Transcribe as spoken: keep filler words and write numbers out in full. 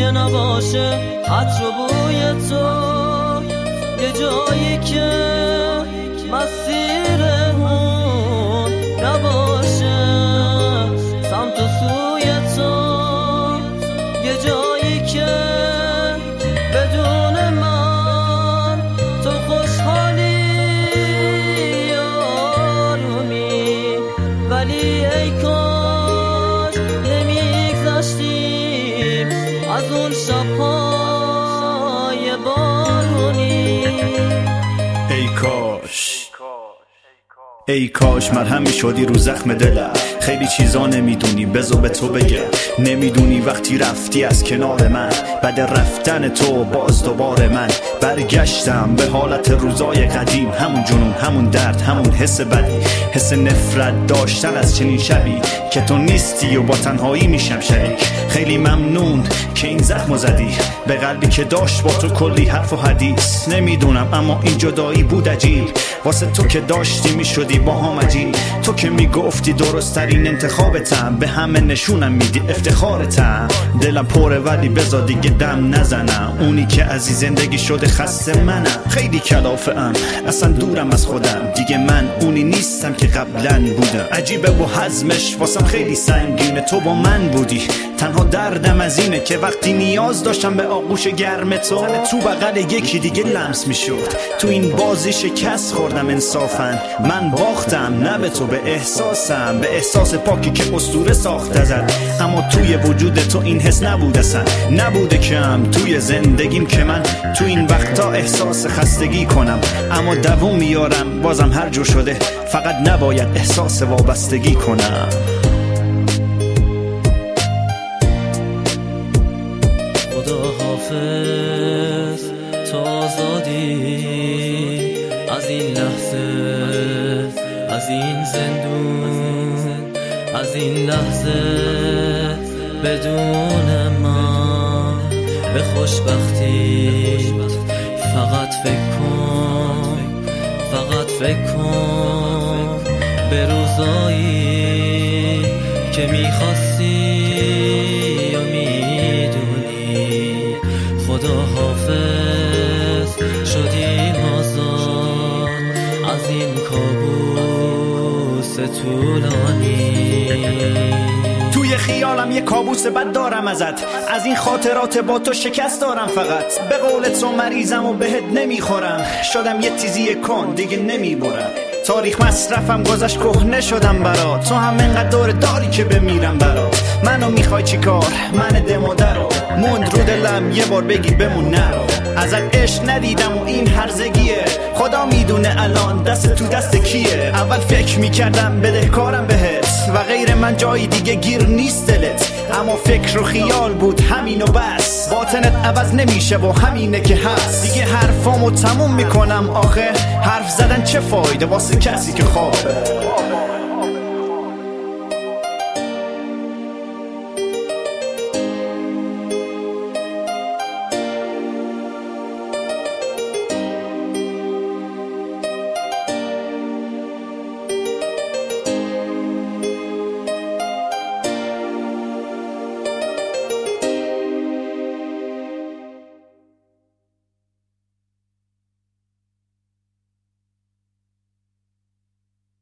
که نباشه عطر و بوی تو، یه جایی که مسیر اون نباشه سمت و سوی تو، یه جایی که بدون من تو خوشحالی آرومی، ولی ای کاش نمیگذشتیم از اون شب‌های بارونی. ای کاش ای کاش مرهم میشدی رو زخم دلم. خیلی چیزا نمیدونی بذار به تو بگم. نمیدونی وقتی رفتی از کنار من، بعد رفتن تو باز دوباره من برگشتم به حالت روزای قدیم. همون جنون، همون درد، همون حس بدی، حس نفرت داشتن از چنین شبی که تو نیستی و با تنهایی میشم شریک. خیلی ممنون که این زخمو زدی به قلبی که داشت با تو کلی حرف و حدیث. نمیدونم اما این جدایی بود عجیب، واسه تو که داشتی میشدی با هم عجیب. تو که میگفتی درست ترین انتخابتم، به همه نشونم میدی افتخارتم. دلم پره ولی بذار دیگه دم نزنم، اونی که از این زندگی شده خسته منم. خیلی کلافه ام، اصلا دورم از خودم دیگه، من اونی نیستم که قبلا بودم. عجیبه و حزمش واسم خیلی سنگینه، تو با من بودی. تنها دردم از اینه که وقتی نیاز داشتم به آغوش گرم تو، تو بغل یکی دیگه لمس میشد. تو این بازی شکست خوردم انصافا، من باختم نه به تو به احساسم، به احساس پاکی که اسطوره ساخته زد. اما توی وجود تو این حس نبود اصلا، نبوده کم توی زندگیم که من تو این وقتا احساس خستگی کنم. اما دووم میارم بازم هر جور شده، فقط نباید احساس وابستگی کنم. خدا حافظ تو آزادی از این لحظه، از این زندون، از این لحظه بدون من به خوشبختی. فقط فکر کن، فقط فکر کن به روزایی که میخواستی و میدونی. خدا حافظ شدیم آزاد از این کابوس طولانی. توی خیالم یه کابوس بد دارم ازت، از این خاطرات با تو شکست دارم. فقط به قول تو مریضم و بهت نمیخورم، شدم یه تیزی کن دیگه نمیبرم. تاریخ مصرفم گذشت کهنه شدم برات، تو هم انقدر دور داری که بمیرم برات. منو میخوای چی کار؟ من دموده رو موند رو دلم یه بار بگی بمون نرو. ازت عشق ندیدم و این هرزگیه، خدا میدونه الان دست تو دست کیه. اول فکر میکردم بدهکارم بهت و غیر من جایی دیگه گیر نیست دلت، اما فکر و خیال بود همین و بس. باطنت عوض نمیشه و همینه که هست. دیگه حرفامو تموم میکنم آخه، حرف زدن چه فایده واسه کسی که خوابه.